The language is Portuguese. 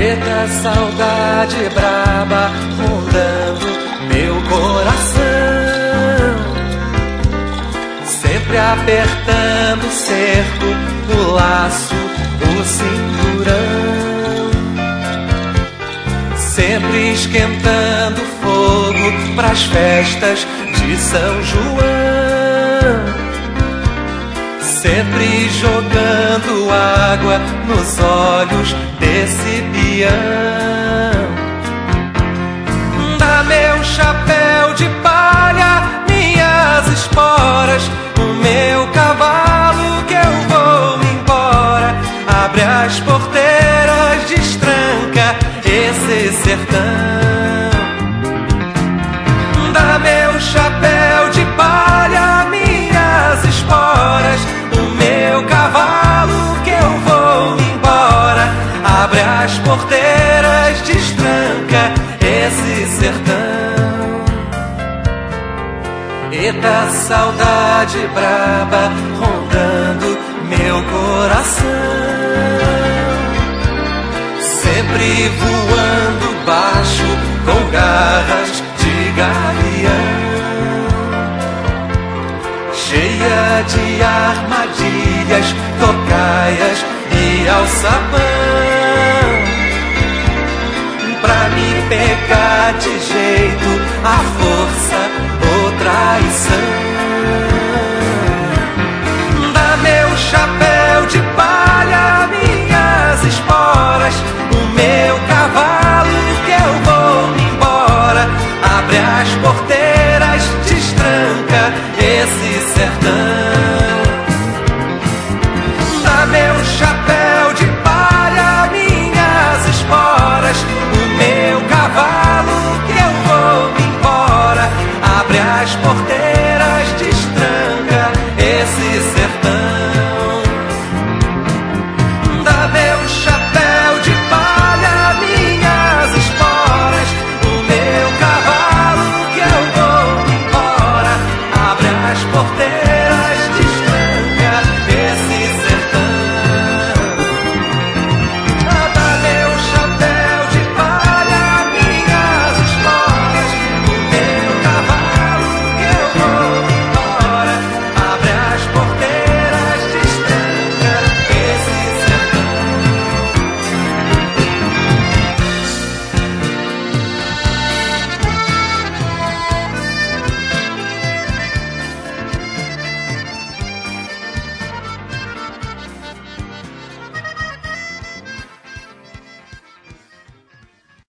Eita saudade braba rondando meu coração, sempre apertando o cerco, o laço, o cinturão, sempre esquentando fogo pras festas de São João, sempre jogando água nos olhos desse peão. Dá meu chapéu de palha, minhas esporas, o meu cavalo que eu vou embora. Abre as porteiras, destranca esse sertão. Dá meu chapéu de palha, minhas esporas, o meu cavalo que eu vou embora. Abre as porteiras, destranca esse sertão. Eita saudade braba rondando meu coração, sempre voando baixo com garras de gavião, cheia de armadilhas, tocaias e alçapão, pra me pegar de jeito, a força ou traição.